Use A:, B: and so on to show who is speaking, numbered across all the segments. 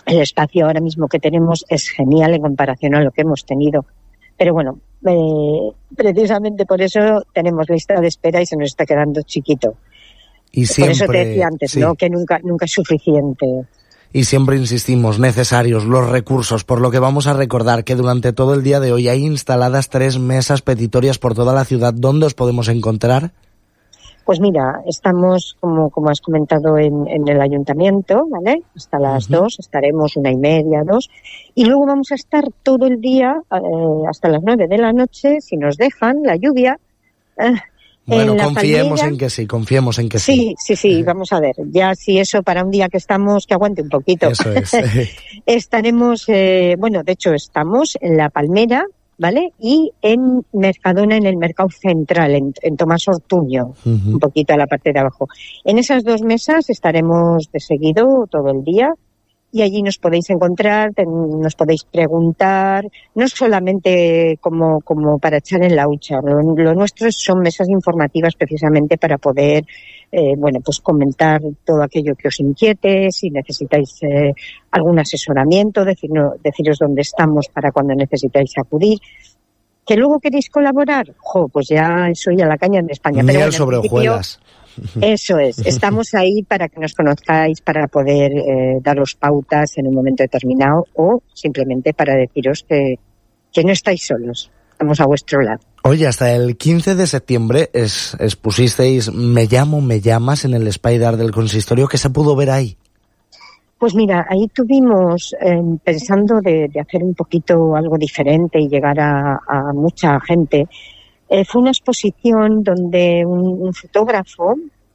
A: El espacio ahora mismo que tenemos es genial en comparación a lo que hemos tenido. Pero bueno, precisamente por eso tenemos lista de espera y se nos está quedando chiquito.
B: Y siempre,
A: por eso te decía antes,
B: sí,
A: ¿no? Que nunca es suficiente.
B: Y siempre insistimos, necesarios los recursos, por lo que vamos a recordar que durante todo el día de hoy hay instaladas 3 mesas petitorias por toda la ciudad. ¿Dónde os podemos encontrar?
A: Pues mira, estamos, como has comentado, en el ayuntamiento, ¿vale? Hasta las 2, estaremos 1:30, 2, y luego vamos a estar todo el día, hasta las 9 de la noche, si nos dejan la lluvia.
B: Bueno, confiemos en que sí.
A: Sí, vamos a ver. Ya si eso para un día que aguante un poquito.
B: Eso es.
A: Estaremos, de hecho estamos en La Palmera, ¿vale? Y en Mercadona, en el Mercado Central, en Tomás Ortuño, un poquito a la parte de abajo. En esas 2 mesas estaremos de seguido todo el día. Y allí nos podéis encontrar, nos podéis preguntar, no solamente como para echar en la hucha. Lo nuestro son mesas informativas precisamente para poder, pues comentar todo aquello que os inquiete, si necesitáis algún asesoramiento, deciros dónde estamos para cuando necesitáis acudir. ¿Que luego queréis colaborar? Pues ya soy a la caña en España.
B: Miel pero sobre hojuelas.
A: Eso es, estamos ahí para que nos conozcáis, para poder daros pautas en un momento determinado o simplemente para deciros que no estáis solos, estamos a vuestro lado.
B: Oye, hasta el 15 de septiembre expusisteis Me llamo, me llamas en el Espai d'Art del Consistorio. ¿Qué se pudo ver ahí?
A: Pues mira, ahí tuvimos, pensando de hacer un poquito algo diferente y llegar a mucha gente. Fue una exposición donde un fotógrafo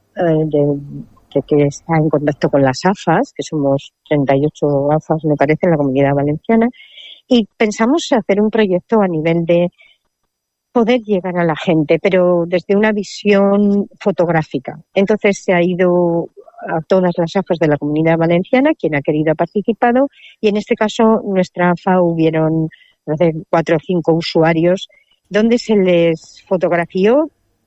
A: que está en contacto con las AFAS, que somos 38 AFAS, me parece, en la Comunidad Valenciana, y pensamos hacer un proyecto a nivel de poder llegar a la gente, pero desde una visión fotográfica. Entonces se ha ido a todas las AFAS de la Comunidad Valenciana, quien ha querido ha participado, y en este caso nuestra AFA hubieron 4 o 5 usuarios donde se les fotografió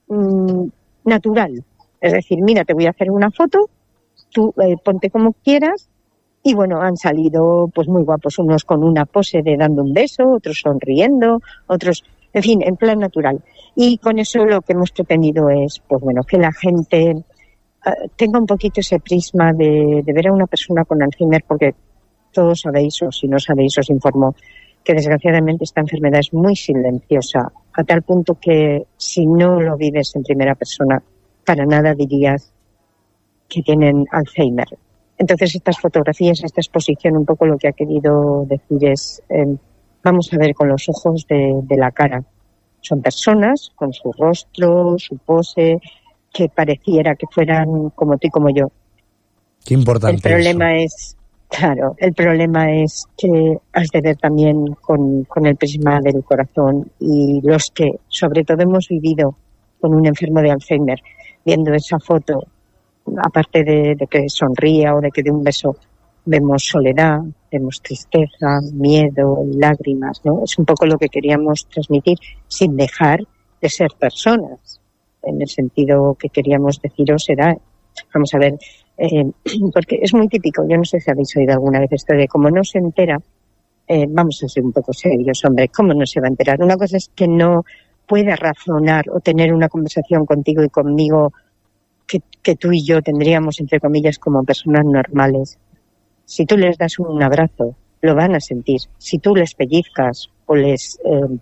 A: natural. Es decir, mira, te voy a hacer una foto, tú ponte como quieras, y bueno, han salido pues muy guapos, unos con una pose de dando un beso, otros sonriendo, otros, en fin, en plan natural. Y con eso lo que hemos pretendido es, pues bueno, que la gente tenga un poquito ese prisma de ver a una persona con Alzheimer, porque todos sabéis, o si no sabéis, os informo, que desgraciadamente esta enfermedad es muy silenciosa, a tal punto que si no lo vives en primera persona, para nada dirías que tienen Alzheimer. Entonces estas fotografías, esta exposición, un poco lo que ha querido decir es, vamos a ver con los ojos de la cara. Son personas con su rostro, su pose, que pareciera que fueran como tú y como yo.
B: Qué importante.
A: El problema es... Claro, el problema es que has de ver también con el prisma del corazón, y los que sobre todo hemos vivido con un enfermo de Alzheimer, viendo esa foto, aparte de que sonría o de que dé un beso, vemos soledad, vemos tristeza, miedo, lágrimas, ¿no? Es un poco lo que queríamos transmitir sin dejar de ser personas. En el sentido que queríamos deciros era, vamos a ver, porque es muy típico, yo no sé si habéis oído alguna vez esto de como no se entera, vamos a ser un poco serios, hombre, ¿cómo no se va a enterar? Una cosa es que no pueda razonar o tener una conversación contigo y conmigo que tú y yo tendríamos, entre comillas, como personas normales. Si tú les das un abrazo, lo van a sentir. Si tú les pellizcas o les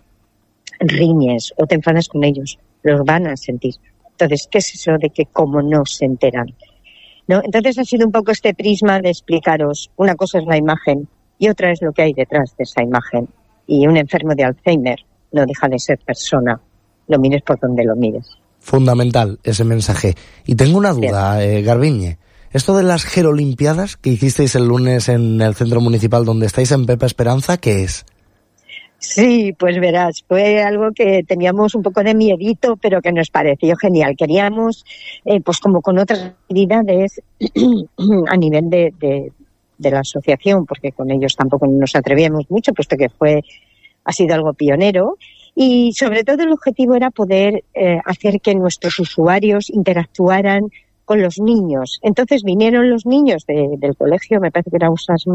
A: riñes o te enfadas con ellos, los van a sentir. Entonces, ¿qué es eso de que como no se enteran? ¿No? Entonces ha sido un poco este prisma de explicaros, una cosa es la imagen y otra es lo que hay detrás de esa imagen. Y un enfermo de Alzheimer no deja de ser persona, lo mires por donde lo mires.
B: Fundamental ese mensaje. Y tengo una duda, Garbiñe. Esto de las Gerolimpiadas que hicisteis el lunes en el centro municipal donde estáis en Pepa Esperanza, ¿qué es?
A: Sí, pues verás, fue algo que teníamos un poco de miedito, pero que nos pareció genial. Queríamos, pues como con otras actividades a nivel de la asociación, porque con ellos tampoco nos atrevíamos mucho, puesto que ha sido algo pionero. Y sobre todo el objetivo era poder hacer que nuestros usuarios interactuaran con los niños. Entonces vinieron los niños del colegio, me parece que era Usas